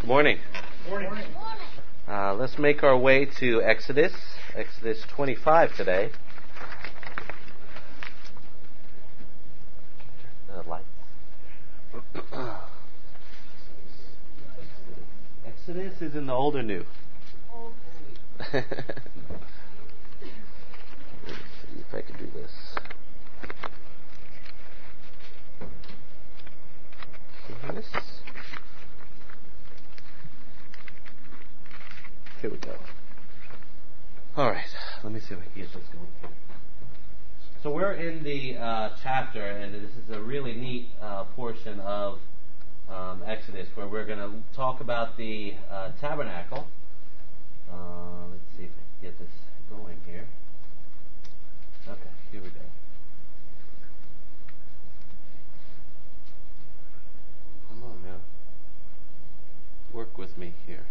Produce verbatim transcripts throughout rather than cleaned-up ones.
Good morning. Morning. Uh, let's make our way to Exodus, Exodus twenty-five today. The lights. Exodus is in the old or new? Old. Let's see if I can do this. This. Here we go. All right, let me see if I can get this going. So we're in the uh, chapter, and this is a really neat uh, portion of um, Exodus, where we're going to talk about the uh, tabernacle. Uh, let's see if I can get this going here. Okay, here we go. Come on now. Work with me here.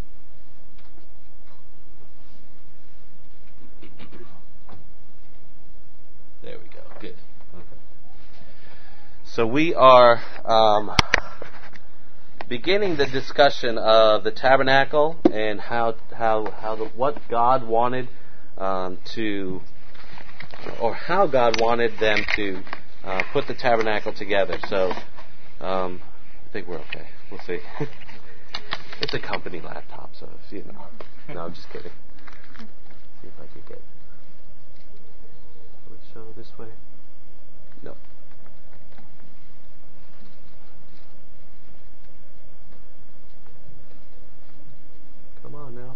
There we go. Good. Okay. So we are um, beginning the discussion of the tabernacle and how how how the, what God wanted um, to, or how God wanted them to uh, put the tabernacle together. So um, I think we're okay. We'll see. It's a company laptop, so if you know. No, I'm just kidding. See if I can get. Would it show this way? No. Come on now.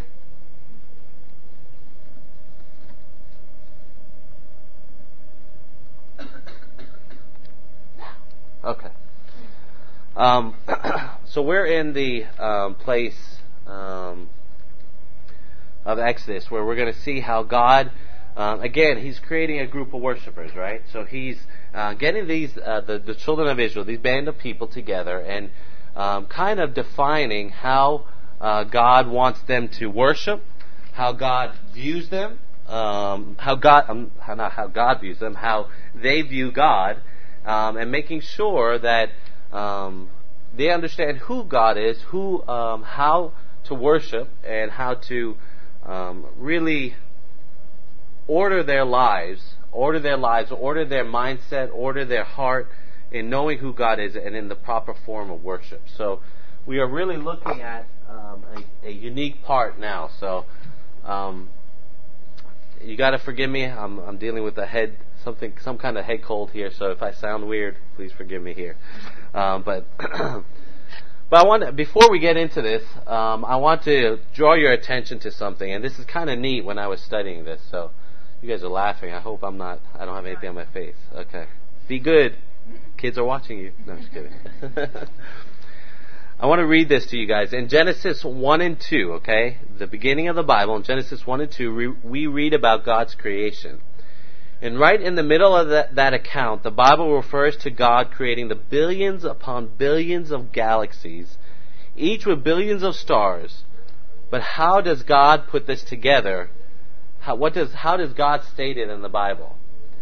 Okay. Um, so we're in the um, place um, of Exodus where we're going to see how God, um, again, He's creating a group of worshipers, right? So He's uh, getting these uh, the, the children of Israel, these band of people together, and um, kind of defining how uh, God wants them to worship, how God views them, um, how God, um, how, not how God views them, how they view God, um, and making sure that um, they understand who God is, who, um, how to worship, and how to um, really order their lives, order their lives, order their mindset, order their heart in knowing who God is and in the proper form of worship. So we are really looking at um, a, a unique part now. So um, you got to forgive me. I'm, I'm dealing with a head, something, some kind of head cold here. So if I sound weird, please forgive me here. Um, but but I want to, before we get into this, um, I want to draw your attention to something, and this is kind of neat when I was studying this. So you guys are laughing. I hope I'm not. I don't have anything on my face. Okay, be good. Kids are watching you. No, I'm just kidding. I want to read this to you guys in Genesis one and two. Okay, the beginning of the Bible in Genesis one and two, we read about God's creation. And right in the middle of that, that account, the Bible refers to God creating the billions upon billions of galaxies, each with billions of stars. But how does God put this together? How, what does, how does God state it in the Bible?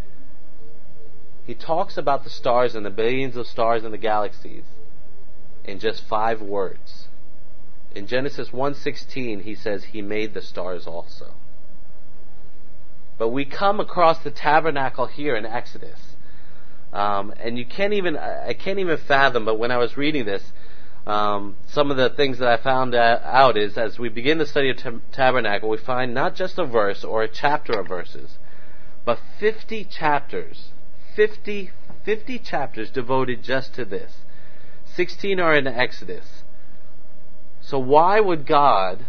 He talks about the stars and the billions of stars in the galaxies in just five words. In Genesis one sixteen, he says he made the stars also. But we come across the tabernacle here in Exodus, um, and you can't even I can't even fathom. But when I was reading this, um, some of the things that I found out is as we begin the study of t- tabernacle, we find not just a verse or a chapter of verses, but fifty chapters, fifty, fifty chapters devoted just to this. Sixteen are in Exodus. So why would God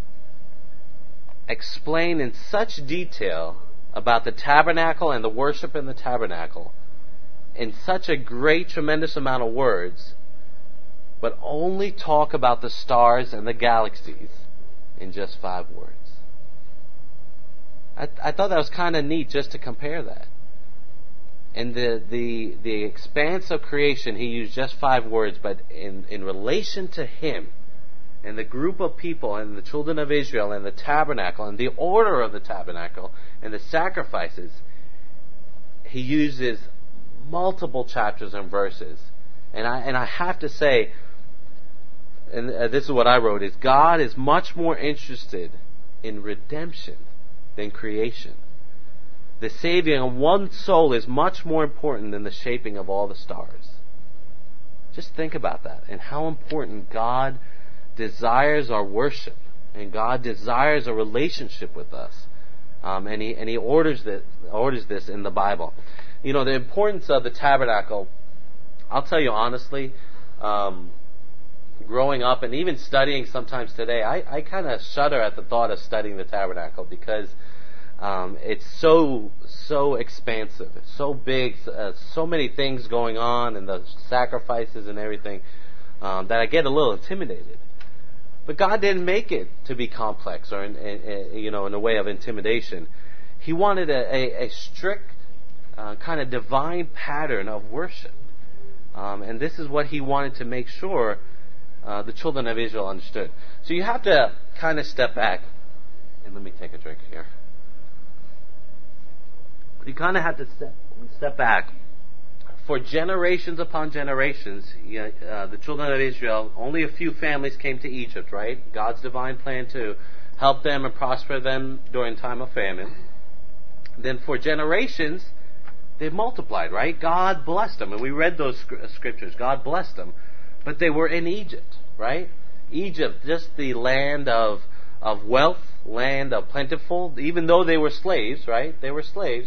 explain in such detail about the tabernacle and the worship in the tabernacle in such a great, tremendous amount of words, but only talk about the stars and the galaxies in just five words? I, I thought that was kind of neat just to compare that. In the, the, the expanse of creation, he used just five words, but in, in relation to him, and the group of people and the children of Israel and the tabernacle and the order of the tabernacle and the sacrifices, he uses multiple chapters and verses. And I and I have to say, and uh, this is what I wrote, is God is much more interested in redemption than creation. The saving of one soul is much more important than the shaping of all the stars. Just think about that and how important God desires our worship, and God desires a relationship with us, um, and He and He orders this orders this in the Bible. You know, the importance of the tabernacle. I'll tell you honestly, um, growing up and even studying sometimes today, I, I kind of shudder at the thought of studying the tabernacle because um, it's so so expansive, it's so big, uh, so many things going on, and the sacrifices and everything, um, that I get a little intimidated. But God didn't make it to be complex or in, in, in, you know in a way of intimidation. He wanted a, a, a strict uh, kind of divine pattern of worship, um, and this is what He wanted to make sure uh, the children of Israel understood. So you have to kind of step back, and let me take a drink here. You kind of have to step step back. For generations upon generations, uh, the children of Israel, only a few families came to Egypt, right? God's divine plan to help them and prosper them during time of famine. Then for generations, they multiplied, right? God blessed them, and we read those scriptures. God blessed them, but they were in Egypt, right? Egypt, just the land of of wealth, land of plentiful. Even though they were slaves, right? They were slaves,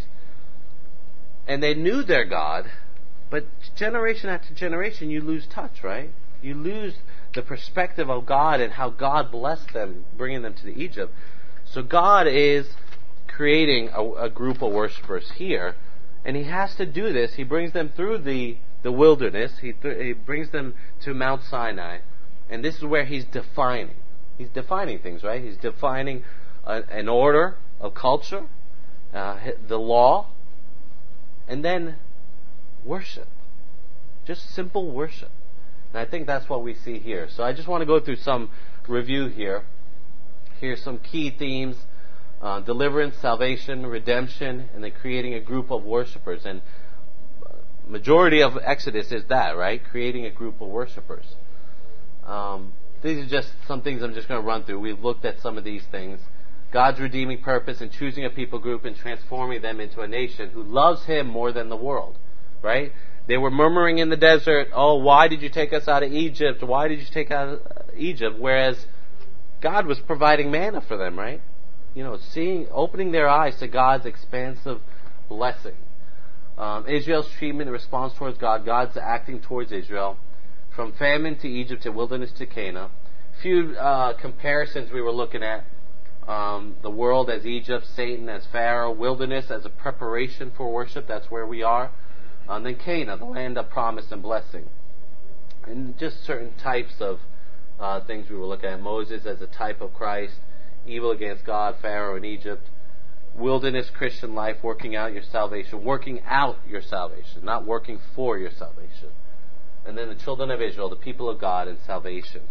and they knew their God. But generation after generation, you lose touch, right? You lose the perspective of God and how God blessed them, bringing them to the Egypt. So God is creating a, a group of worshipers here, and He has to do this. He brings them through the, the wilderness. He, th- he brings them to Mount Sinai, and this is where He's defining. He's defining things, right? He's defining a, an order of culture, uh, the law, and then worship. Just simple worship. And I think that's what we see here. So I just want to go through some review here. Here's some key themes. Uh, deliverance, salvation, redemption, and then creating a group of worshipers. And majority of Exodus is that, right? Creating a group of worshipers. Um, these are just some things I'm just going to run through. We've looked at some of these things. God's redeeming purpose in choosing a people group and transforming them into a nation who loves Him more than the world. Right? They were murmuring in the desert, oh, why did you take us out of Egypt? Why did you take us out of Egypt? Whereas God was providing manna for them, right? You know, seeing, opening their eyes to God's expansive blessing. Um, Israel's treatment and response towards God, God's acting towards Israel. From famine to Egypt to wilderness to Canaan. A few uh, comparisons we were looking at. Um, the world as Egypt, Satan as Pharaoh, wilderness as a preparation for worship, that's where we are. And then Canaan, the land of promise and blessing. And just certain types of uh, things we were looking at. Moses as a type of Christ. Evil against God, Pharaoh in Egypt. Wilderness Christian life, working out your salvation. Working out your salvation, not working for your salvation. And then the children of Israel, the people of God, and salvation.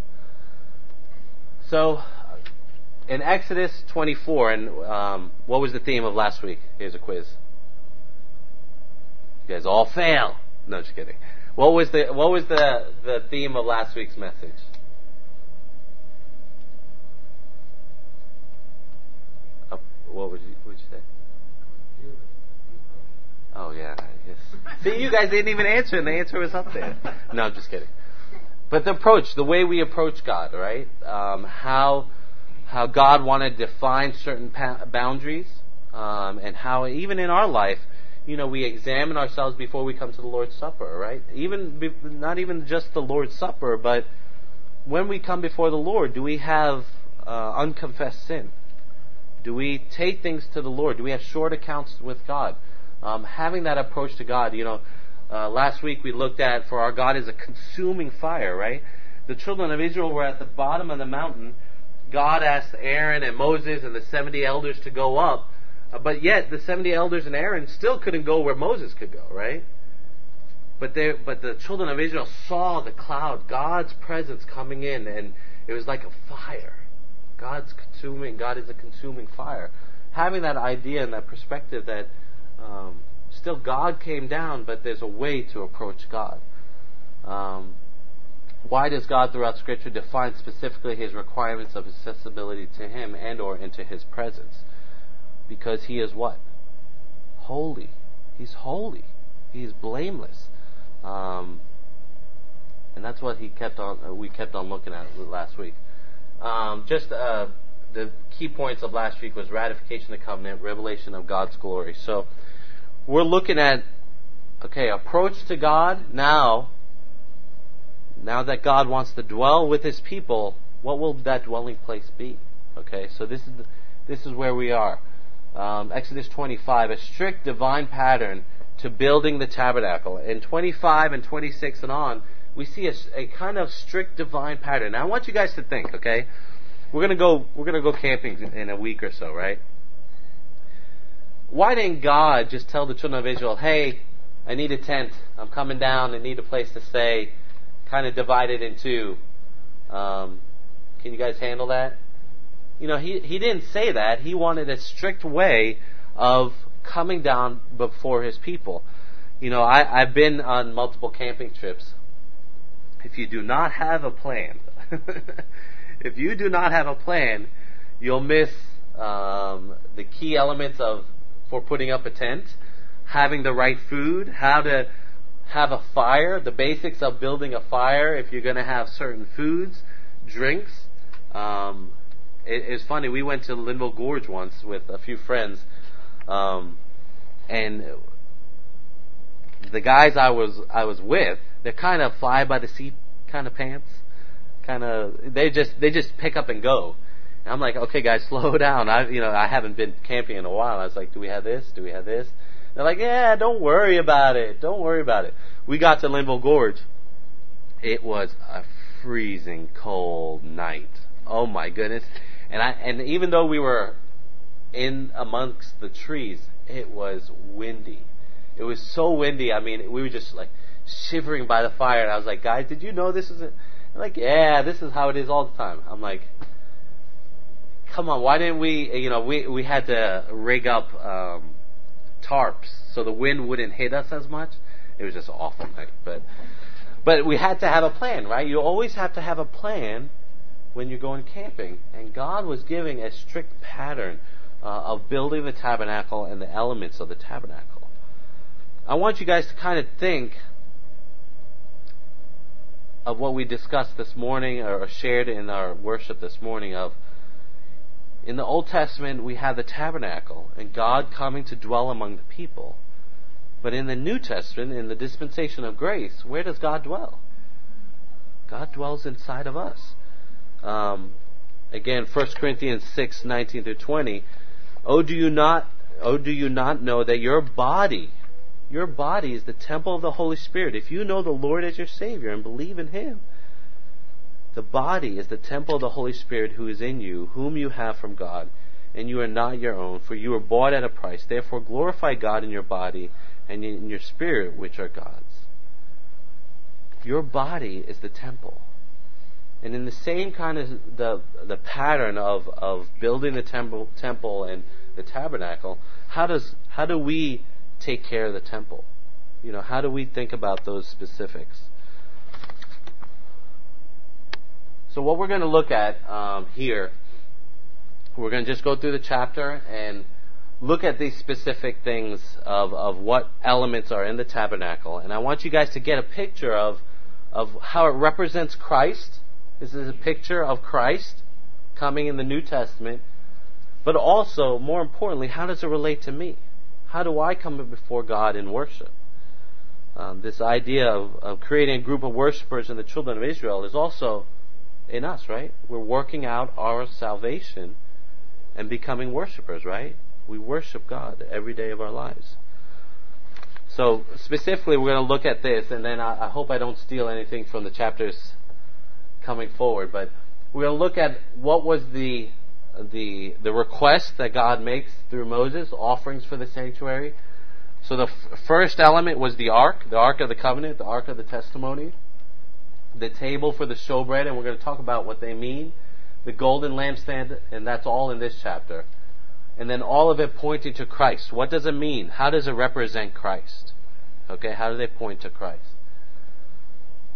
So, in Exodus twenty-four, and um, what was the theme of last week? Here's a quiz. You guys all fail. No, just kidding. What was the what was the, the theme of last week's message? Uh, what would you what would you say? Oh yeah, yes. See, you guys didn't even answer, and the answer was up there. No, I'm just kidding. But the approach, the way we approach God, right? Um, how how God wanted to define certain pa- boundaries, um, and how even in our life, you know, we examine ourselves before we come to the Lord's Supper, right? Even be, not even just the Lord's Supper, but when we come before the Lord, do we have uh, unconfessed sin? Do we take things to the Lord? Do we have short accounts with God? Um, having that approach to God, you know, uh, last week we looked at, for our God is a consuming fire, right? The children of Israel were at the bottom of the mountain. God asked Aaron and Moses and the seventy elders to go up. Uh, but yet, the seventy elders and Aaron still couldn't go where Moses could go, right? But they, but the children of Israel saw the cloud, God's presence coming in, and it was like a fire. God's consuming, God is a consuming fire. Having that idea and that perspective that um, still God came down, but there's a way to approach God. Um, why does God throughout Scripture define specifically His requirements of accessibility to Him and or into His presence? Because He is what? Holy. He's holy. He is blameless. Um, and that's what he kept on. Uh, we kept on looking at last week. Um, just uh, the key points of last week was ratification of the covenant, revelation of God's glory. So we're looking at okay, approach to God now. Now that God wants to dwell with His people, what will that dwelling place be? Okay, so this is the, this is where we are. Um, Exodus twenty-five, a strict divine pattern to building the tabernacle. In twenty-five and twenty-six and on, we see a, a kind of strict divine pattern. Now I want you guys to think. Okay, we're gonna go we're gonna go camping in a week or so, right? Why didn't God just tell the children of Israel, "Hey, I need a tent. I'm coming down. I need a place to stay." Kind of divided in two. Um, can you guys handle that? You know, he, he didn't say that. He wanted a strict way of coming down before His people. You know, I, I've been on multiple camping trips. If you do not have a plan, if you do not have a plan, you'll miss um, the key elements of for putting up a tent, having the right food, how to have a fire, the basics of building a fire if you're going to have certain foods, drinks. Um, it, it's funny, we went to Linville Gorge once with a few friends, um, and the guys I was I was with, they're kind of fly by the seat kind of pants, kind of they just they just pick up and go. And I'm like, okay, guys, slow down. I you know I haven't been camping in a while. I was like, do we have this? Do we have this? They're like, yeah, don't worry about it. Don't worry about it. We got to Linville Gorge. It was a freezing cold night. Oh my goodness. And I and even though we were in amongst the trees, it was windy. It was so windy. I mean, we were just like shivering by the fire. And I was like, guys, did you know this is a... They're like, yeah, this is how it is all the time. I'm like, come on, why didn't we, you know, we, we had to rig up... Um, tarps so the wind wouldn't hit us as much. It was just an awful night, but but we had to have a plan, right? You always have to have a plan when you're going camping, and God was giving a strict pattern uh, of building the tabernacle and the elements of the tabernacle. I want you guys to kind of think of what we discussed this morning or shared in our worship this morning of in the Old Testament, we have the tabernacle and God coming to dwell among the people. But in the New Testament, in the dispensation of grace, where does God dwell? God dwells inside of us. Um, again, First Corinthians six, nineteen through twenty. Oh, do you not, oh, do you not know that your body, your body is the temple of the Holy Spirit? If you know the Lord as your Savior and believe in Him, the body is the temple of the Holy Spirit who is in you, whom you have from God, and you are not your own, for you were bought at a price. Therefore glorify God in your body and in your spirit, which are God's. Your body is the temple. And in the same kind of the the pattern of, of building the temple temple and the tabernacle, how does how do we take care of the temple? You know, how do we think about those specifics? So what we're going to look at um, here, we're going to just go through the chapter and look at these specific things of, of what elements are in the tabernacle. And I want you guys to get a picture of, of how it represents Christ. This is a picture of Christ coming in the New Testament. But also, more importantly, how does it relate to me? How do I come before God in worship? Um, this idea of, of creating a group of worshipers in the children of Israel is also in us, right? We're working out our salvation and becoming worshipers, right? We worship God every day of our lives. So specifically, we're going to look at this, and then I, I hope I don't steal anything from the chapters coming forward, but we're going to look at what was the the the request that God makes through Moses, offerings for the sanctuary. So the f- first element was the ark, the ark of the covenant, the ark of the testimony. The table for the showbread, and we're going to talk about what they mean. The golden lampstand, and that's all in this chapter. And then all of it pointing to Christ. What does it mean? How does it represent Christ? Okay, how do they point to Christ?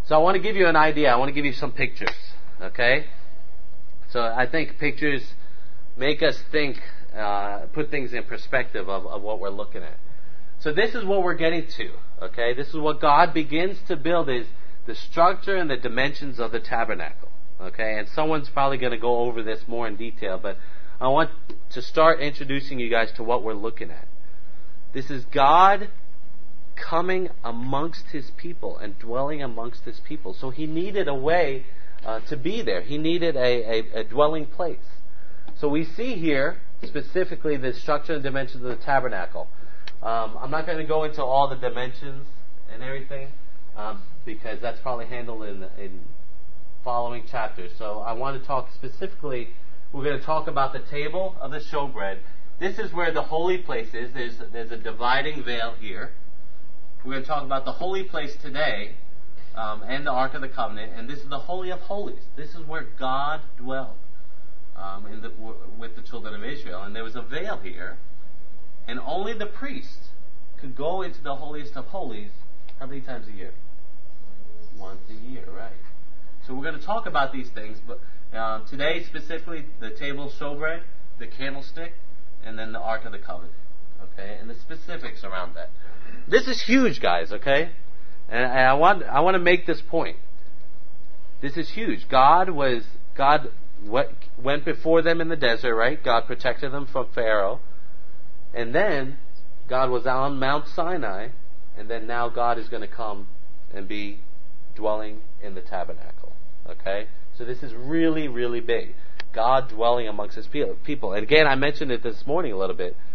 So I want to give you an idea. I want to give you some pictures. Okay? So I think pictures make us think, uh, put things in perspective of, of what we're looking at. So this is what we're getting to. Okay? This is what God begins to build, is the structure and the dimensions of the tabernacle. Okay? And someone's probably going to go over this more in detail, but I want to start introducing you guys to what we're looking at. This is God coming amongst His people and dwelling amongst His people. So He needed a way uh, to be there. He needed a, a, a dwelling place. So we see here specifically the structure and dimensions of the tabernacle. Um, I'm not going to go into all the dimensions and everything um, because that's probably handled in, in following chapters. So I want to talk specifically. We're going to talk about the table of the showbread. This is where the holy place is. There's, there's a dividing veil here. We're going to talk about the holy place today um, and the Ark of the Covenant. And this is the Holy of Holies. This is where God dwelled um, in the, w- with the children of Israel. And there was a veil here. And only the priest could go into the holiest of holies how many times a year? Once a year, right. So we're going to talk about these things. But uh, today, specifically, the table showbread, the candlestick, and then the Ark of the Covenant. Okay? And the specifics around that. This is huge, guys, okay? And I want I want to make this point. This is huge. God was God went before them in the desert, right? God protected them from Pharaoh. And then God was on Mount Sinai, and then now God is going to come and be dwelling in the tabernacle. Okay? So this is really, really big. God dwelling amongst His people. And again, I mentioned it this morning a little bit.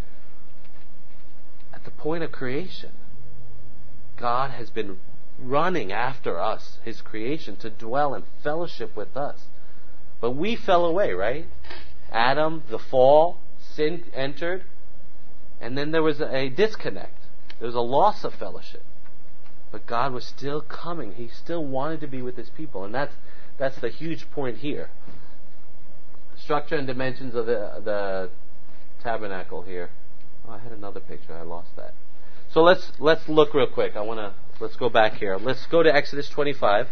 At the point of creation, God has been running after us, His creation, to dwell and fellowship with us. But we fell away, right? Adam, the fall, sin entered, and then there was a disconnect. There was a loss of fellowship. But God was still coming. He still wanted to be with His people. And that's that's the huge point here. Structure and dimensions of the the tabernacle here. Oh, I had another picture. I lost that. So let's let's look real quick. I want to let's go back here. Let's go to Exodus twenty-five.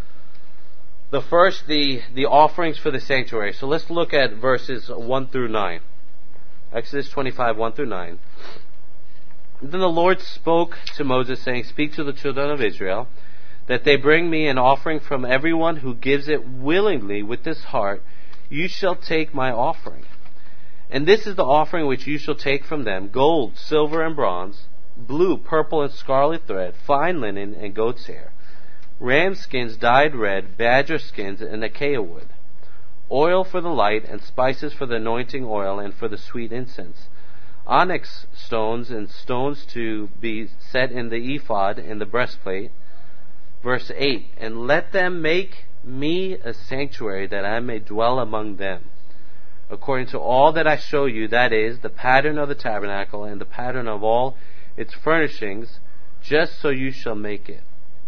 The first, the the offerings for the sanctuary. So let's look at verses one through nine. Exodus twenty-five, one through nine. Then the Lord spoke to Moses, saying, "Speak to the children of Israel, that they bring me an offering from everyone who gives it willingly with his heart. You shall take my offering. And this is the offering which you shall take from them: gold, silver, and bronze, blue, purple, and scarlet thread, fine linen, and goat's hair, ram skins dyed red, badger skins, and acacia wood, oil for the light, and spices for the anointing oil and for the sweet incense, onyx stones and stones to be set in the ephod and the breastplate." Verse eight, "And let them make me a sanctuary, that I may dwell among them, according to all that I show you, that is, the pattern of the tabernacle and the pattern of all its furnishings, just so you shall make it."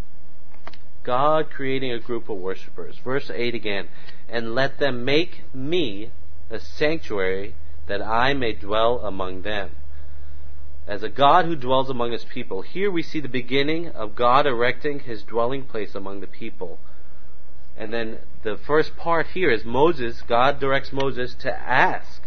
God creating a group of worshipers. Verse eight again, "And let them make me a sanctuary, that I may dwell among them." As a God who dwells among His people. Here we see the beginning of God erecting His dwelling place among the people. And then the first part here is Moses, God directs Moses to ask.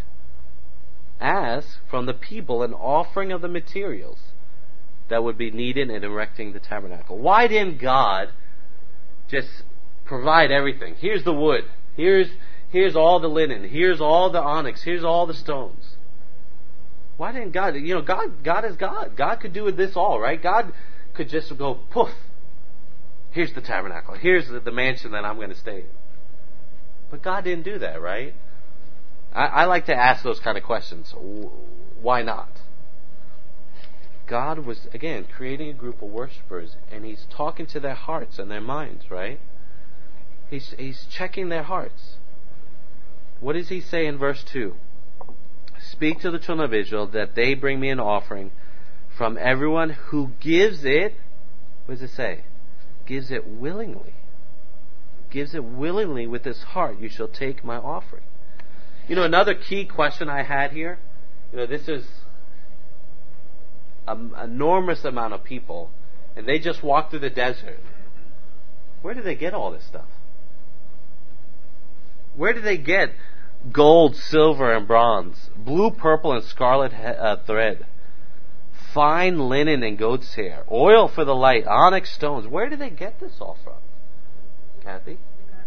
Ask from the people an offering of the materials that would be needed in erecting the tabernacle. Why didn't God just provide everything? Here's the wood. Here's here's all the linen. Here's all the onyx. Here's all the stones. Why didn't God? You know, God God is God. God could do this all, right? God could just go, poof. Here's the tabernacle. Here's the, the mansion that I'm going to stay in. But God didn't do that, right? I, I like to ask those kind of questions. Why not? God was, again, creating a group of worshipers, and He's talking to their hearts and their minds, right? He's, he's checking their hearts. What does He say in verse two? "Speak to the children of Israel, that they bring me an offering from everyone who gives it," what does it say? "Gives it willingly. Gives it willingly with his heart. You shall take my offering." You know, another key question I had here, you know, this is an enormous amount of people, and they just walked through the desert. where did they get all this stuff? Where did they get gold, silver, and bronze, blue, purple, and scarlet he- uh, thread, fine linen and goat's hair, oil for the light, onyx stones? Where did they get this all from? Kathy?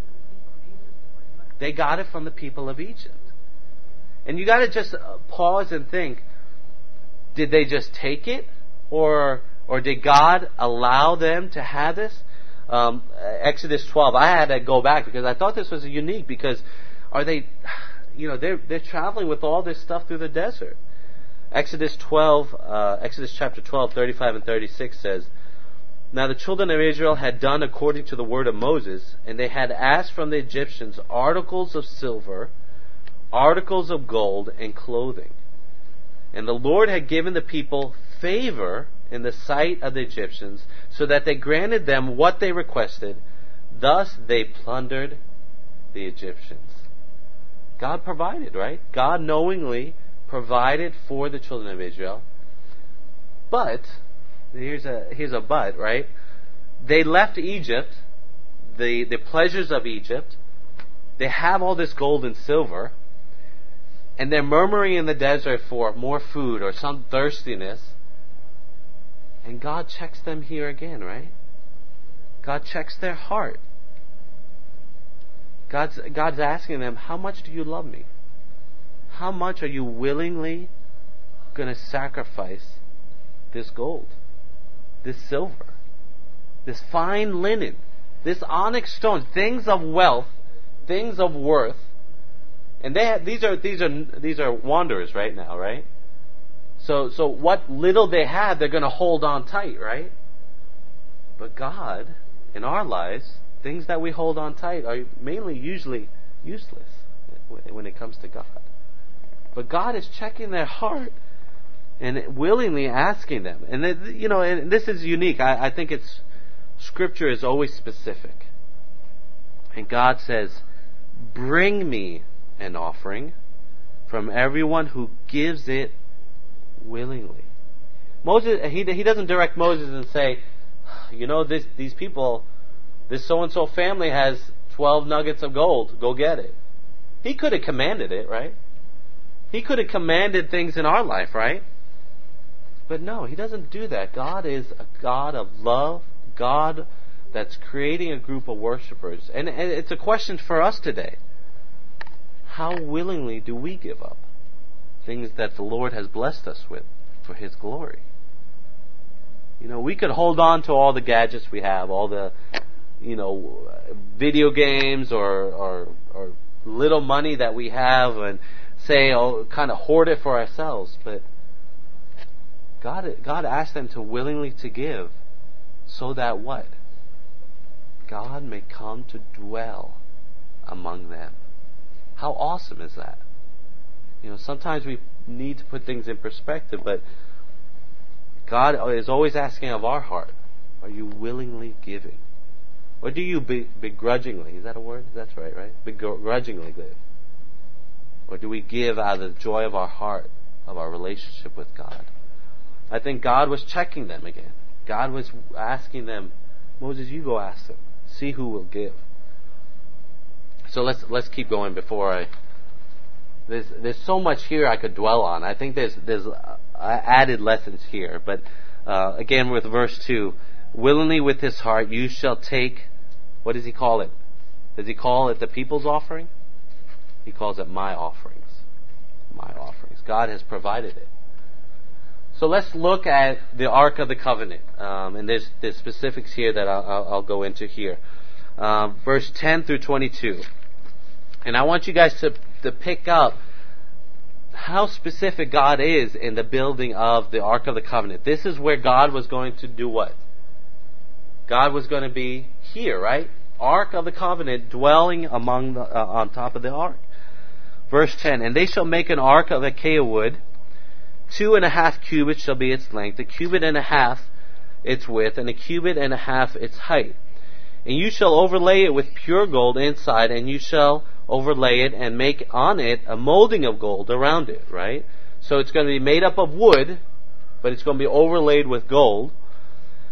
They got it from the people of Egypt. And you got to just uh, pause and think, did they just take it? Or or did God allow them to have this? Um, Exodus twelve, I had to go back because I thought this was unique, because are they, you know, they're, they're traveling with all this stuff through the desert. Exodus twelve, uh, Exodus chapter twelve, thirty-five and thirty-six says, "Now the children of Israel had done according to the word of Moses, and they had asked from the Egyptians articles of silver, articles of gold, and clothing. And the Lord had given the people favor in the sight of the Egyptians, so that they granted them what they requested. Thus they plundered the Egyptians." God provided, right? God knowingly provided for the children of Israel. But, here's a here's a but, right? They left Egypt, the, the pleasures of Egypt. They have all this gold and silver, and they're murmuring in the desert for more food or some thirstiness. And God checks them here again, right? God checks their heart. God's, God's asking them, how much do you love me? How much are you willingly going to sacrifice this gold, this silver, this fine linen, this onyx stone, things of wealth, things of worth? And they have, these are these are these are wanderers right now, right? So so what little they have, they're going to hold on tight, right? But God, in our lives, things that we hold on tight are mainly usually useless when it comes to God. But God is checking their heart and willingly asking them. And it, you know, and this is unique. I, I think it's Scripture is always specific. And God says, "Bring me an offering from everyone who gives it willingly." Moses, he he doesn't direct Moses and say, you know, this these people, this so and so family has twelve nuggets of gold. Go get it. He could have commanded it, right? He could have commanded things in our life, right? But no, He doesn't do that. God is a God of love, God that's creating a group of worshipers. And, and it's a question for us today. How willingly do we give up things that the Lord has blessed us with for His glory? You know, we could hold on to all the gadgets we have, all the, you know, video games or or, or little money that we have, and say, oh, kind of hoard it for ourselves. But God, God asked them to willingly to give, so that what? God may come to dwell among them. How awesome is that? You know, sometimes we need to put things in perspective, but God is always asking of our heart, are you willingly giving? Or do you be, begrudgingly, is that a word? That's right, right? Begrudgingly give. Or do we give out of the joy of our heart, of our relationship with God? I think God was checking them again. God was asking them, Moses, you go ask them. See who will give. So let's let's keep going before I... There's there's so much here I could dwell on. I think there's there's uh, added lessons here. But uh, again with verse two, willingly with his heart you shall take, what does he call it? Does he call it the people's offering? He calls it my offerings. My offerings. God has provided it. So let's look at the Ark of the Covenant. Um, and there's, there's specifics here that I'll, I'll, I'll go into here. Um, verse ten through twenty-two. And I want you guys to, to pick up how specific God is in the building of the Ark of the Covenant. This is where God was going to do what? God was going to be here, right? Ark of the Covenant, dwelling among the, uh, on top of the Ark. Verse ten, and they shall make an ark of acacia wood, two and a half cubits shall be its length, a cubit and a half its width, and a cubit and a half its height. And you shall overlay it with pure gold inside, and you shall overlay it and make on it a molding of gold around it, right? So it's going to be made up of wood, but it's going to be overlaid with gold.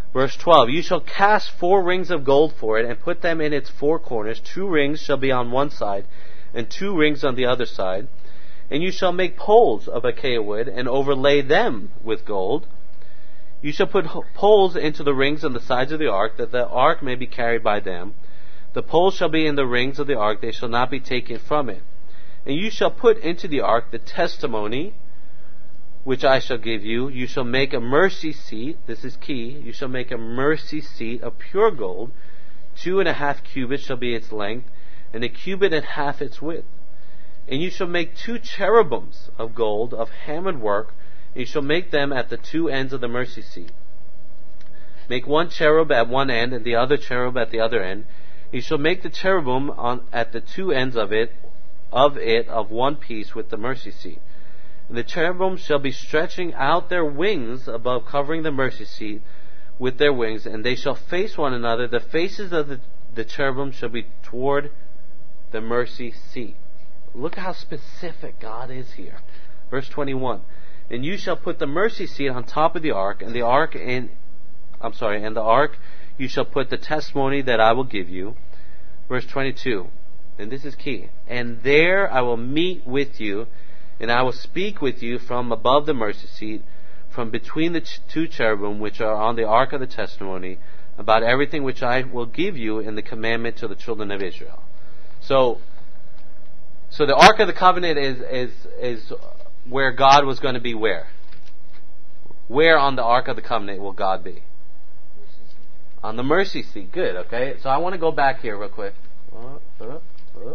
Verse twelve, you shall cast four rings of gold for it, and put them in its four corners. Two rings shall be on one side, and two rings on the other side. And you shall make poles of acacia wood, and overlay them with gold. You shall put poles into the rings on the sides of the ark, that the ark may be carried by them. The poles shall be in the rings of the ark, they shall not be taken from it. And you shall put into the ark the testimony which I shall give you. You shall make a mercy seat. This is key. You shall make a mercy seat of pure gold. Two and a half cubits shall be its length, and a cubit and half its width. And you shall make two cherubims of gold, of hammered work, and you shall make them at the two ends of the mercy seat. Make one cherub at one end, and the other cherub at the other end. You shall make the cherubim on at the two ends of it, of it of one piece with the mercy seat. And the cherubim shall be stretching out their wings above, covering the mercy seat with their wings, and they shall face one another. The faces of the, the cherubim shall be toward the mercy seat. Look how specific God is here. Verse twenty-one. And you shall put the mercy seat on top of the ark, and the ark in I'm sorry, and the ark you shall put the testimony that I will give you. Verse twenty-two. And this is key. And there I will meet with you, and I will speak with you from above the mercy seat, from between the ch- two cherubim which are on the ark of the testimony, about everything which I will give you in the commandment to the children of Israel. So, so the ark of the covenant is is is where God was going to be. Where? Where on the ark of the covenant will God be? On the mercy seat. Good. Okay. So I want to go back here real quick. Uh, uh, uh.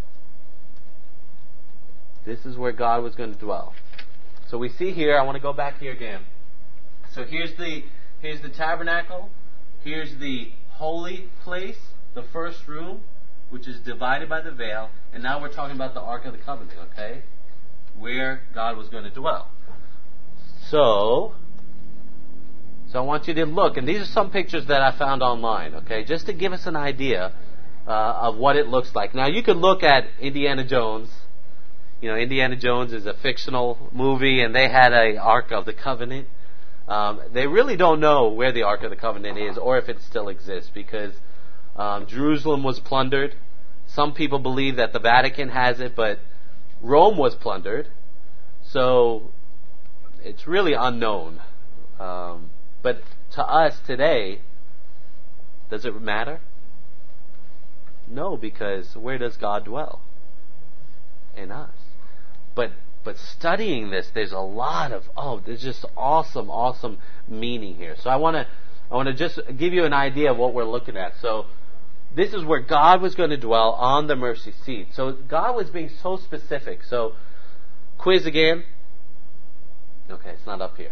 This is where God was going to dwell. So we see here, I want to go back here again. So here's the here's the tabernacle. Here's the holy place, the first room, which is divided by the veil. And now we're talking about the Ark of the Covenant, okay? Where God was going to dwell. So, so I want you to look, and these are some pictures that I found online, okay? Just to give us an idea uh, of what it looks like. Now you could look at Indiana Jones. You know, Indiana Jones is a fictional movie, and they had a Ark of the Covenant. Um, they really don't know where the Ark of the Covenant is, or if it still exists, because um, Jerusalem was plundered. Some people believe that the Vatican has it, but Rome was plundered, so it's really unknown. Um, but to us today, does it matter? No, because where does God dwell? In us. But but studying this, there's a lot of oh, there's just awesome, awesome meaning here. So I want to I want to just give you an idea of what we're looking at. So this is where God was going to dwell, on the mercy seat. So God was being so specific. So quiz again. Okay, it's not up here.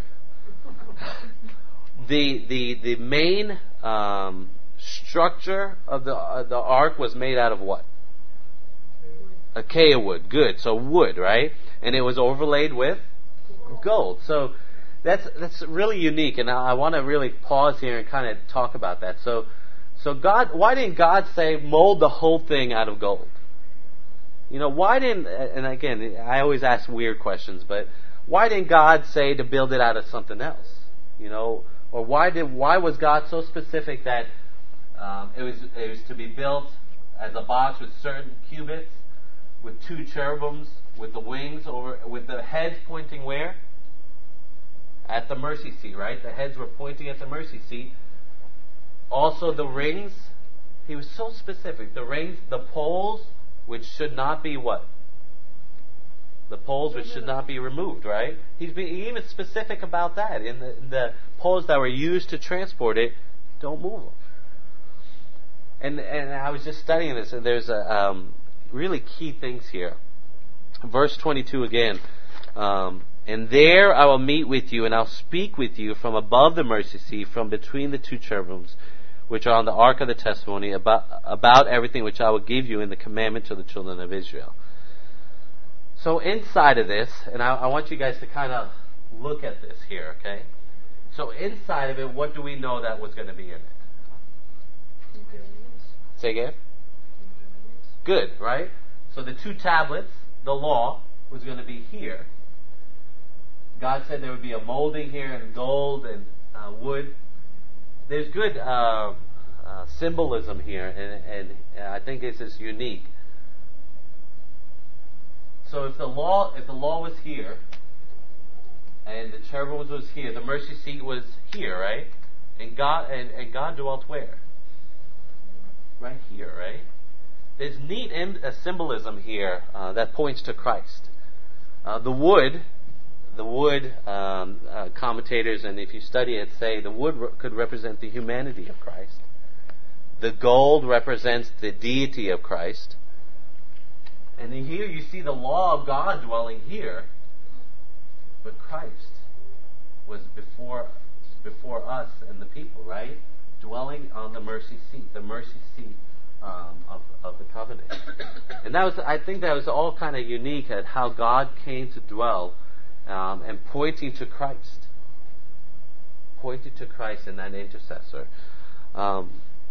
the the the main um, structure of the uh, the ark was made out of what? Acacia wood. Good. So wood, right? And it was overlaid with gold. So that's that's really unique, and I, I want to really pause here and kind of talk about that. So so God, why didn't God say mold the whole thing out of gold? You know, why didn't? And again, I always ask weird questions, but why didn't God say to build it out of something else? You know, or why did why was God so specific that um, it was it was to be built as a box with certain cubits, with two cherubims, with the wings over, with the heads pointing where? At the mercy seat, right? The heads were pointing at the mercy seat. Also the rings, he was so specific. The rings, the poles, which should not be what? The poles which should not be removed, right? He's being even specific about that. In the, in the poles that were used to transport it, don't move them. And and I was just studying this, and there's a um, really key things here. Verse twenty-two again. Um, and there I will meet with you, and I'll speak with you from above the mercy seat, from between the two cherubims, which are on the ark of the testimony, about about everything which I will give you in the commandment to the children of Israel. So inside of this, and I, I want you guys to kind of look at this here, okay? So inside of it, what do we know that was going to be in it? Say again? Good, right? So the two tablets, the law, was going to be here. God said there would be a molding here in gold and uh, wood. there's good uh, uh, symbolism here, and, and I think this is unique. So if the law, if the law was here, and the cherubim was here, the mercy seat was here, right? And God and, and God dwelt where? Right here, right? There's neat im- a symbolism here uh, that points to Christ. Uh, the wood, the wood um, uh, commentators, and if you study it, say the wood re- could represent the humanity of Christ. The gold represents the deity of Christ. And then here you see the law of God dwelling here, but Christ was before before us and the people, right? Dwelling on the mercy seat, the mercy seat um, of, of the covenant. And that was, I think that was all kind of unique at how God came to dwell um, and pointing to Christ. Pointing to Christ and that intercessor. Um,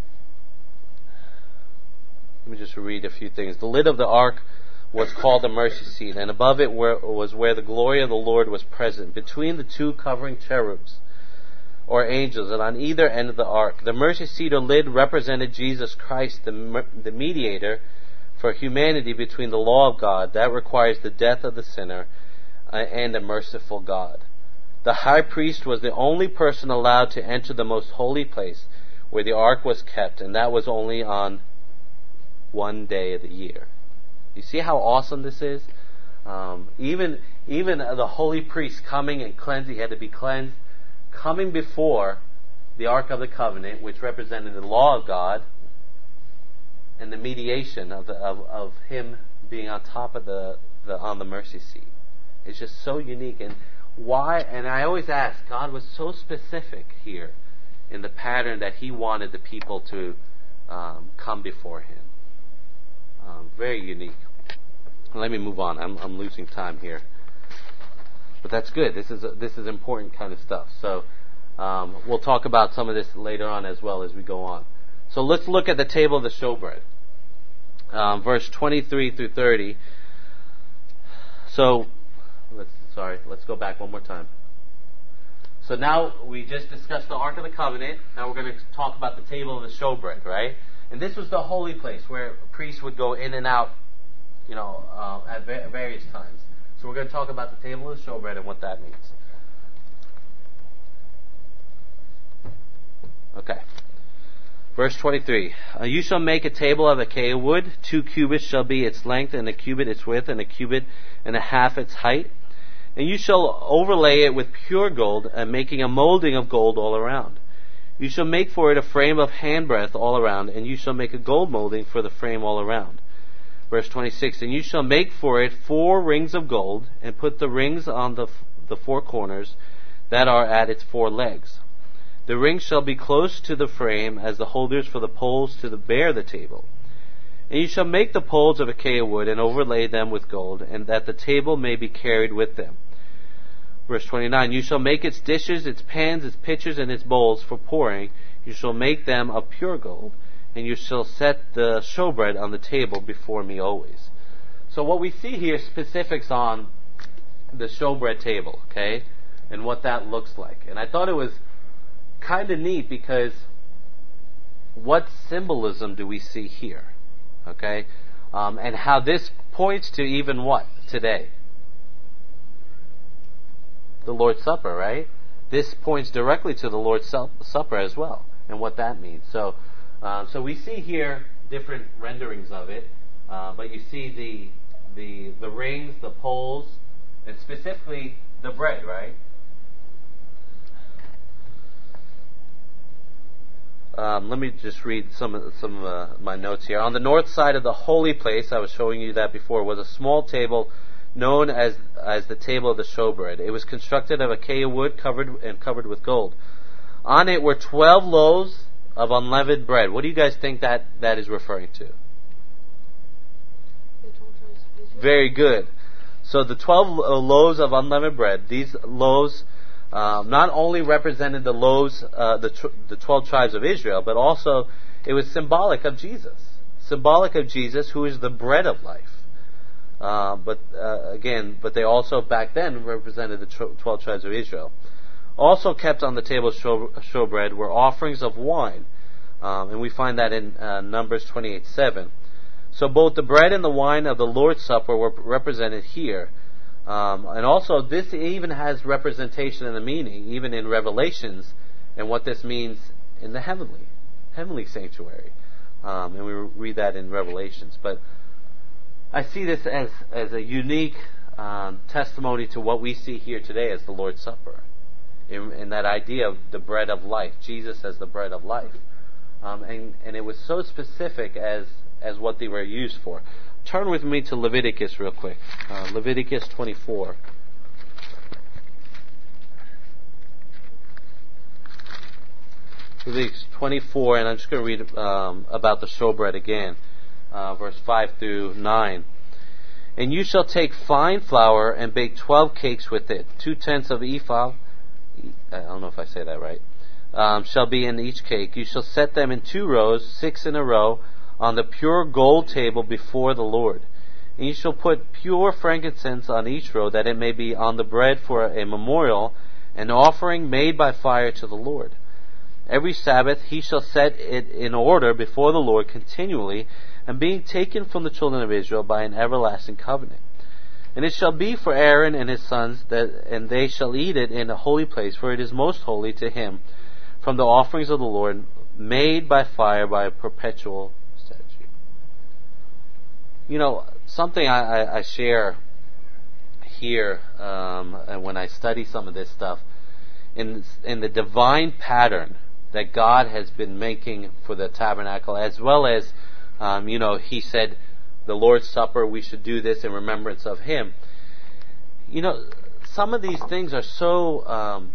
let me just read a few things. The lid of the ark was called the mercy seat, and above it were, was where the glory of the Lord was present, between the two covering cherubs, or angels, and on either end of the ark. The mercy seat or lid represented Jesus Christ, the, the mediator for humanity between the law of God, that requires the death of the sinner, uh, and a merciful God. The high priest was the only person allowed to enter the most holy place where the ark was kept, and that was only on one day of the year. You see how awesome this is? Um, even even the holy priest coming and cleansing, he had to be cleansed, coming before the Ark of the Covenant, which represented the law of God, and the mediation of the, of, of him being on top of the, the on the mercy seat. It's just so unique. And why? And I always ask, God was so specific here in the pattern that He wanted the people to um, come before Him. Um, very unique. Let me move on. I'm, I'm losing time here, but that's good. This is this is important kind of stuff. So um, we'll talk about some of this later on as well as we go on. So let's look at the table of the showbread, um, verse twenty-three through thirty. So let's sorry, let's go back one more time. So now we just discussed the Ark of the Covenant. Now we're going to talk about the table of the showbread, right? And this was the holy place where priests would go in and out, you know, uh, at va- various times. So we're going to talk about the table of the showbread and what that means. Okay. Verse twenty-three. Uh, you shall make a table of acacia wood. Two cubits shall be its length, and a cubit its width, and a cubit and a half its height. And you shall overlay it with pure gold, and making a molding of gold all around. You shall make for it a frame of handbreadth all around, and you shall make a gold molding for the frame all around. Verse twenty-six, and you shall make for it four rings of gold, and put the rings on the, the four corners that are at its four legs. The rings shall be close to the frame as the holders for the poles to the bear the table. And you shall make the poles of acacia wood, and overlay them with gold, and that the table may be carried with them. Verse twenty-nine, you shall make its dishes, its pans, its pitchers, and its bowls for pouring. You shall make them of pure gold, and you shall set the showbread on the table before me always. So what we see here is specifics on the showbread table, okay, and what that looks like. And I thought it was kind of neat because what symbolism do we see here, okay, um, and how this points to even what today? The Lord's Supper, right? This points directly to the Lord's Supper as well, and what that means. So, uh, so we see here different renderings of it, uh, but you see the the the rings, the poles, and specifically the bread, right? Um, let me just read some of some of uh, my notes here. On the north side of the holy place, I was showing you that before, was a small table known as as the table of the showbread. It was constructed of acacia wood, covered and covered with gold. On it were twelve loaves of unleavened bread. What do you guys think that that is referring to? Very good. So the twelve loaves of unleavened bread. These loaves um, not only represented the loaves, uh, the tr- the twelve tribes of Israel, but also it was symbolic of Jesus, symbolic of Jesus, who is the bread of life. Uh, but uh, again, but they also back then represented the twelve tribes of Israel. Also kept on the table of show, showbread were offerings of wine. Um, and we find that in uh, Numbers twenty-eight seven. So both the bread and the wine of the Lord's Supper were represented here. Um, and also this even has representation in the meaning, even in Revelations, and what this means in the heavenly, heavenly sanctuary. Um, and we read that in Revelations. But I see this as, as a unique um, testimony to what we see here today as the Lord's Supper. In, in that idea of the bread of life, Jesus as the bread of life. Um, and, and it was so specific as, as what they were used for. Turn with me to Leviticus real quick. Uh, Leviticus twenty-four. Leviticus twenty-four, and I'm just going to read um, about the showbread again. Uh, verse five through nine. And you shall take fine flour and bake twelve cakes with it. Two-tenths of ephah, I don't know if I say that right, um, shall be in each cake. You shall set them in two rows, six in a row, on the pure gold table before the Lord. And you shall put pure frankincense on each row, that it may be on the bread for a memorial, an offering made by fire to the Lord. Every Sabbath he shall set it in order before the Lord continually, and being taken from the children of Israel by an everlasting covenant. And it shall be for Aaron and his sons, that, and they shall eat it in a holy place, for it is most holy to him, from the offerings of the Lord, made by fire by a perpetual statute. You know, something I, I, I share here um, when I study some of this stuff, in, in the divine pattern that God has been making for the tabernacle, as well as, um, you know, He said, the Lord's Supper, we should do this in remembrance of Him. You know, some of these things are so um,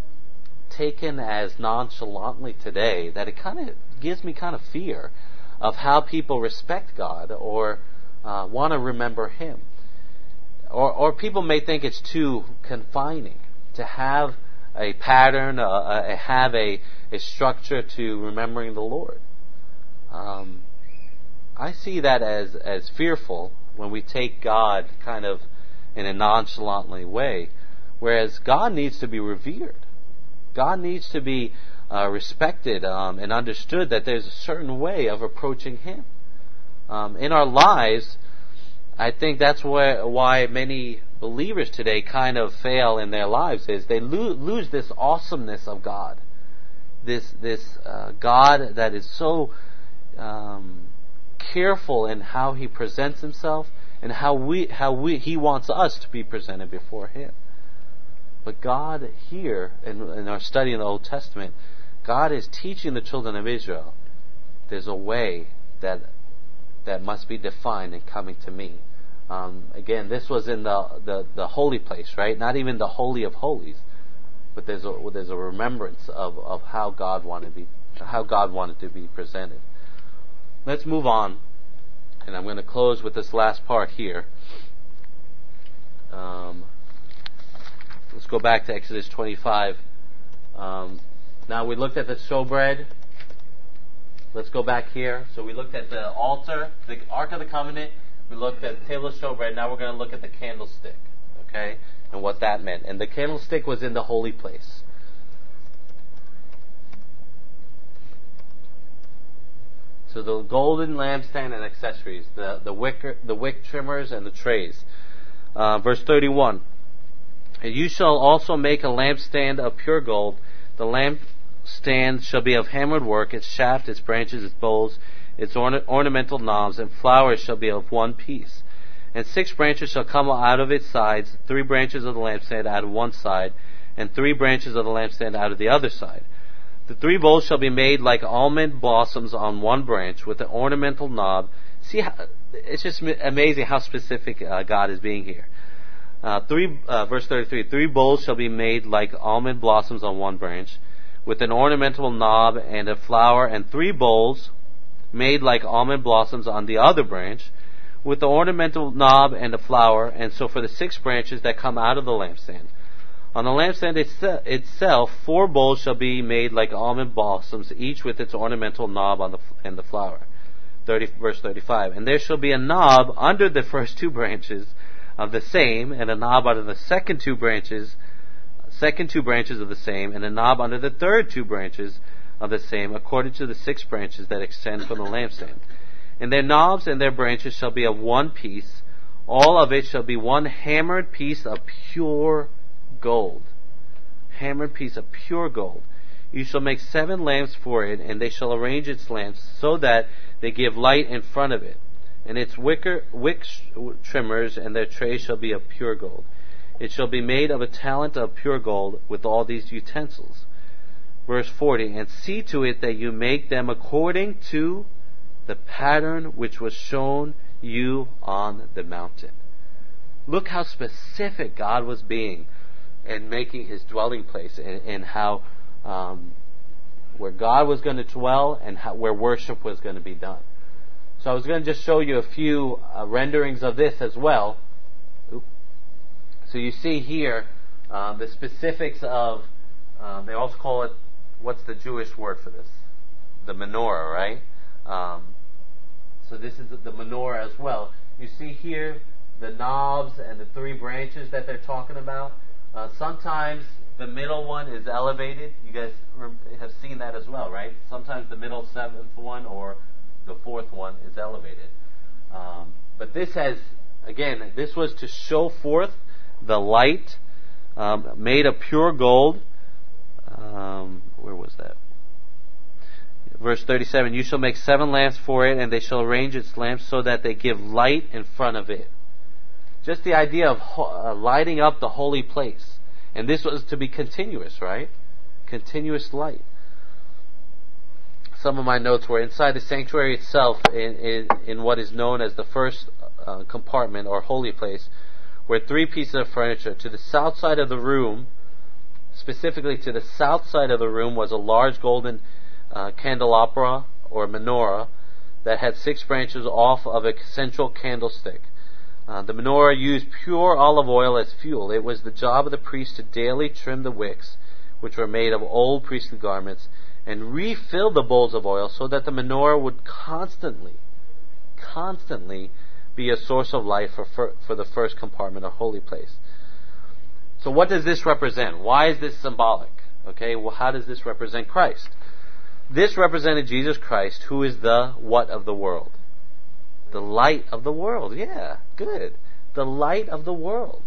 taken as nonchalantly today that it kind of gives me kind of fear of how people respect God or uh, want to remember Him. Or, or people may think it's too confining to have a pattern, uh, uh, have a, a structure to remembering the Lord. Um, I see that as, as fearful when we take God kind of in a nonchalantly way, whereas God needs to be revered. God needs to be uh, respected um, and understood that there's a certain way of approaching Him. Um, in our lives, I think that's where, why many believers today kind of fail in their lives, is they lo- lose this awesomeness of God. This, this uh, God that is so Um, careful in how He presents Himself and how we how we He wants us to be presented before Him. But God here in, in our study in the Old Testament, God is teaching the children of Israel there's a way that that must be defined in coming to me. Um, again, this was in the, the the holy place, right? Not even the holy of holies, but there's a there's a remembrance of, of how God wanted to be how God wanted to be presented. Let's move on, and I'm going to close with this last part here. Um, let's go back to Exodus twenty-five. Um, now we looked at the showbread. Let's go back here. So we looked at the altar, the Ark of the Covenant. We looked at the table of showbread. Now we're going to look at the candlestick, okay, and what that meant. And the candlestick was in the holy place. So the golden lampstand and accessories, the the wicker, the wick trimmers and the trays. Uh, verse thirty-one. And you shall also make a lampstand of pure gold. The lampstand shall be of hammered work. Its shaft, its branches, its bowls, its orna- ornamental knobs, and flowers shall be of one piece. And six branches shall come out of its sides, three branches of the lampstand out of one side, and three branches of the lampstand out of the other side. The three bowls shall be made like almond blossoms on one branch, with an ornamental knob. See, how, it's just amazing how specific uh, God is being here. Uh, three, uh, verse thirty-three. Three bowls shall be made like almond blossoms on one branch, with an ornamental knob and a flower, and three bowls made like almond blossoms on the other branch, with the ornamental knob and a flower. And so for the six branches that come out of the lampstand. On the lampstand itself, four bowls shall be made like almond blossoms, each with its ornamental knob on the and the flower. thirty, verse thirty-five. And there shall be a knob under the first two branches of the same, and a knob under the second two branches, second two branches of the same, and a knob under the third two branches of the same, according to the six branches that extend from the lampstand. And their knobs and their branches shall be of one piece. All of it shall be one hammered piece of pure gold. Hammered piece of pure gold. You shall make seven lamps for it, and they shall arrange its lamps so that they give light in front of it. And its wicker, wick trimmers and their trays shall be of pure gold. It shall be made of a talent of pure gold with all these utensils. Verse forty, and see to it that you make them according to the pattern which was shown you on the mountain. Look how specific God was being in making his dwelling place, and, and how um, where God was going to dwell and how, where worship was going to be done. So I was going to just show you a few uh, renderings of this as well. Oop. So you see here uh, the specifics of, uh, they also call it, what's the Jewish word for this? The menorah, right? Um, so this is the menorah as well. You see here the knobs and the three branches that they're talking about. Uh, sometimes the middle one is elevated. You guys have seen that as well, right? Sometimes the middle seventh one or the fourth one is elevated. Um, but this has, again, this was to show forth the light um, made of pure gold. Um, where was that? Verse thirty-seven, you shall make seven lamps for it, and they shall arrange its lamps so that they give light in front of it. Just the idea of ho- uh, lighting up the holy place. And this was to be continuous, right? Continuous light. Some of my notes were inside the sanctuary itself, in, in, in what is known as the first uh, compartment or holy place, were three pieces of furniture. To the south side of the room, specifically to the south side of the room, was a large golden uh, candelabra or menorah that had six branches off of a central candlestick. Uh, the menorah used pure olive oil as fuel. It was the job of the priest to daily trim the wicks, which were made of old priestly garments, and refill the bowls of oil so that the menorah would constantly, constantly be a source of light for, for, for the first compartment or holy place. So what does this represent? Why is this symbolic? Okay, well, how does this represent Christ? This represented Jesus Christ, who is the what of the world? The light of the world. Yeah, good. The light of the world.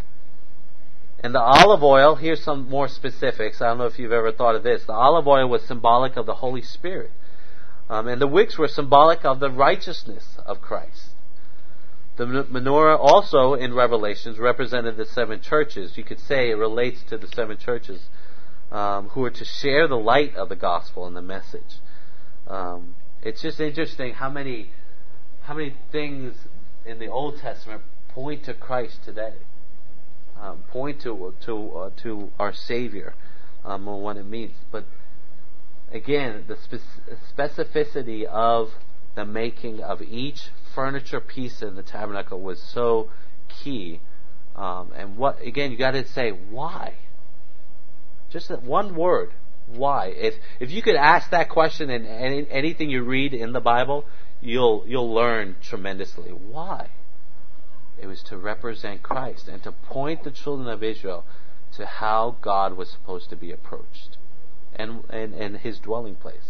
And the olive oil, here's some more specifics. I don't know if you've ever thought of this. The olive oil was symbolic of the Holy Spirit. Um, and the wicks were symbolic of the righteousness of Christ. The menorah also in Revelations represented the seven churches. You could say it relates to the seven churches um, who are to share the light of the gospel and the message. Um, it's just interesting how many how many things in the Old Testament point to Christ today. Um, point to to uh, to our Savior um, and what it means. But again, the spe- specificity of the making of each furniture piece in the tabernacle was so key. Um, and what again, you got to say why. Just that one word, why. If if you could ask that question in any, anything you read in the Bible, you'll you'll learn tremendously. Why? It was to represent Christ and to point the children of Israel to how God was supposed to be approached and and, and His dwelling place.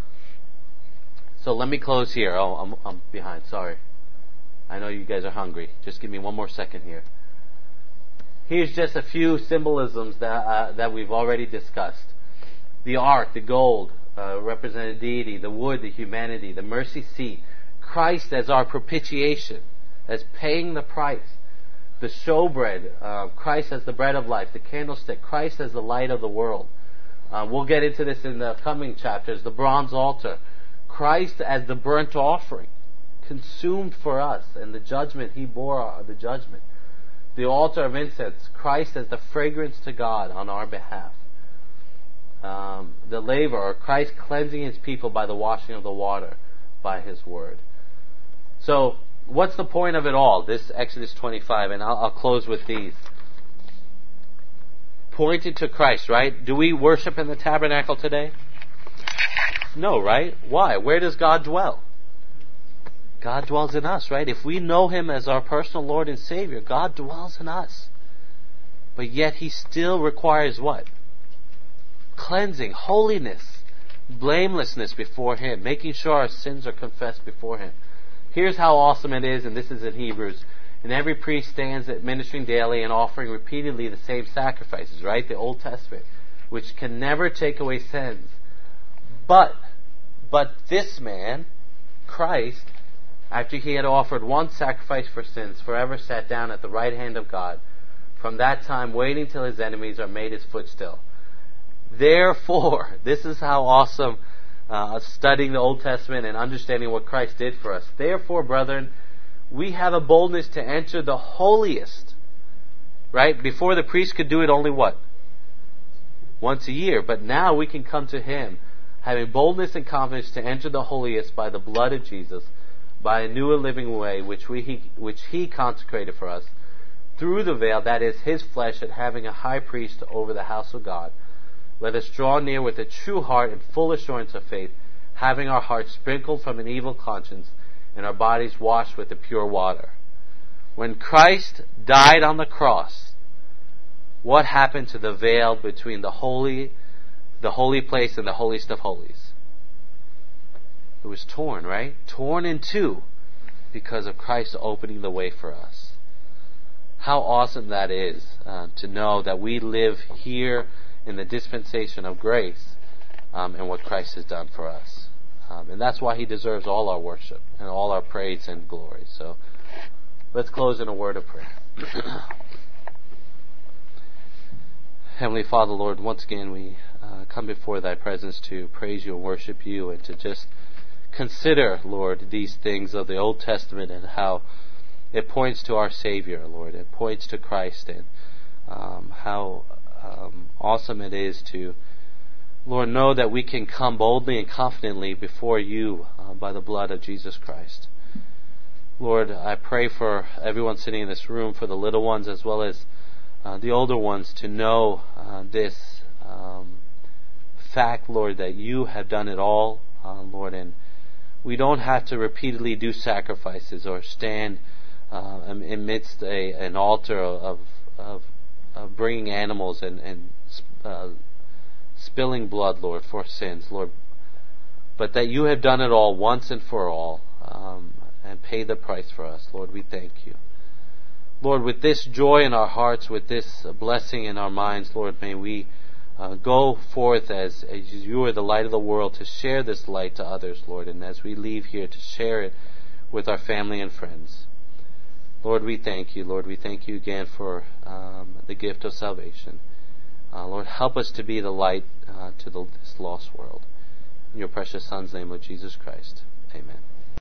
So let me close here. Oh, I'm I'm behind. Sorry. I know you guys are hungry. Just give me one more second here. Here's just a few symbolisms that uh, that we've already discussed. The ark, the gold, uh, represented deity. The wood, the humanity. The mercy seat. Christ as our propitiation, as paying the price. The showbread, uh, Christ as the bread of life. The candlestick, Christ as the light of the world. Uh, we'll get into this in the coming chapters. The bronze altar, Christ as the burnt offering, consumed for us, and the judgment He bore, the judgment. The altar of incense, Christ as the fragrance to God on our behalf. Um, the laver, or Christ cleansing His people by the washing of the water by His word. So, what's the point of it all? This Exodus twenty-five, and I'll, I'll close with these. Pointed to Christ, right? Do we worship in the tabernacle today? No, right? Why? Where does God dwell? God dwells in us, right? If we know Him as our personal Lord and Savior, God dwells in us. But yet He still requires what? Cleansing, holiness, blamelessness before Him, making sure our sins are confessed before Him. Here's how awesome it is, and this is in Hebrews. And every priest stands administering daily and offering repeatedly the same sacrifices, right? The Old Testament, which can never take away sins. But, but this man, Christ, after He had offered one sacrifice for sins, forever sat down at the right hand of God, from that time waiting till His enemies are made His footstool. Therefore, this is how awesome uh, studying the Old Testament and understanding what Christ did for us. Therefore, brethren, we have a boldness to enter the holiest. Right? Before the priest could do it only what? Once a year. But now we can come to Him, having boldness and confidence to enter the holiest by the blood of Jesus, by a new and living way which we he, which He consecrated for us, through the veil, that is His flesh, and having a high priest over the house of God. Let us draw near with a true heart and full assurance of faith, having our hearts sprinkled from an evil conscience and our bodies washed with the pure water. When Christ died on the cross, what happened to the veil between the holy, the holy place and the holiest of holies? It was torn, right? Torn in two because of Christ opening the way for us. How awesome that is uh, to know that we live here in the dispensation of grace um, and what Christ has done for us. Um, and that's why He deserves all our worship and all our praise and glory. So let's close in a word of prayer. Heavenly Father, Lord, once again we uh, come before Thy presence to praise You and worship You, and to just consider, Lord, these things of the Old Testament and how it points to our Savior, Lord. It points to Christ, and um, how um, awesome it is to, Lord, know that we can come boldly and confidently before You uh, by the blood of Jesus Christ. Lord, I pray for everyone sitting in this room, for the little ones as well as uh, the older ones, to know uh, this um, fact, Lord, that You have done it all, uh, Lord, and we don't have to repeatedly do sacrifices or stand uh, amidst a, an altar of, of, of bringing animals and, and uh, spilling blood, Lord, for sins, Lord, but that You have done it all once and for all, um, and paid the price for us. Lord, we thank You. Lord, with this joy in our hearts, with this blessing in our minds, Lord, may we uh, go forth as, as You are the light of the world, to share this light to others, Lord, and as we leave here, to share it with our family and friends. Lord, we thank You. Lord, we thank You again for um, the gift of salvation. Uh, Lord, help us to be the light uh, to the, this lost world. In Your precious Son's name, of Jesus Christ. Amen.